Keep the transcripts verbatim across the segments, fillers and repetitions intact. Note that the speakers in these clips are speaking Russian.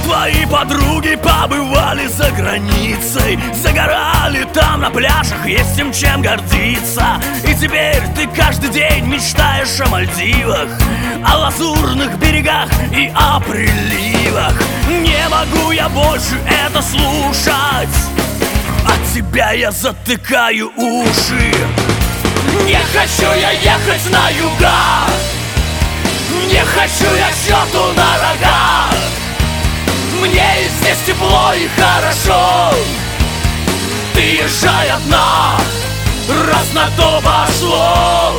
твои подруги побывали за границей, загорали там на пляжах, есть им чем гордиться. И теперь ты каждый день мечтаешь о Мальдивах, о лазурных берегах и о приливах. Не могу я больше это слушать, от тебя я затыкаю уши. Не хочу я ехать на юга, не хочу я к черту на рога. Мне и здесь тепло и хорошо. Ты езжай одна, раз на то пошло.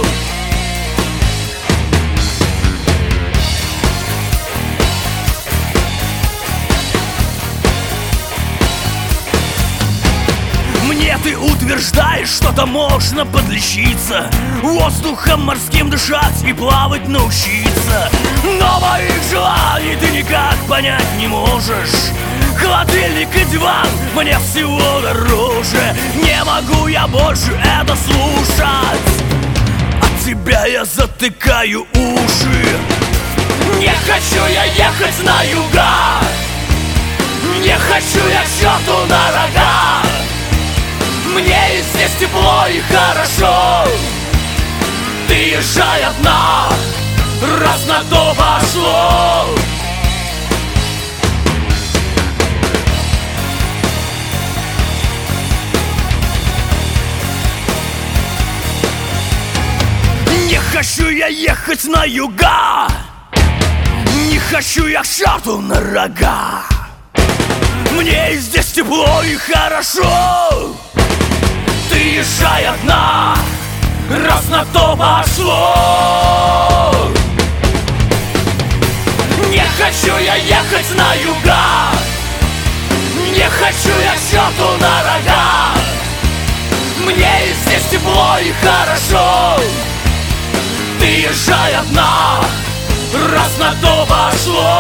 Мне ты утверждаешь, что-то можно подлечиться, воздухом морским дышать и плавать научиться. Но моих желаний ты никак понять не можешь. Холодильник и диван мне всего дороже. Не могу я больше это слушать, от тебя я затыкаю уши. Не хочу я ехать на юга, не хочу я к черту на рога. Мне и здесь тепло и хорошо. Ты езжай одна, раз на то пошло. Не хочу я ехать на юга, не хочу я к черту на рога. Мне и здесь тепло и хорошо. Ты езжай одна, раз на то пошло. Не хочу я ехать на юга, не хочу я к черту на рога. Мне и здесь тепло и хорошо. Ты езжай одна, раз на то пошло.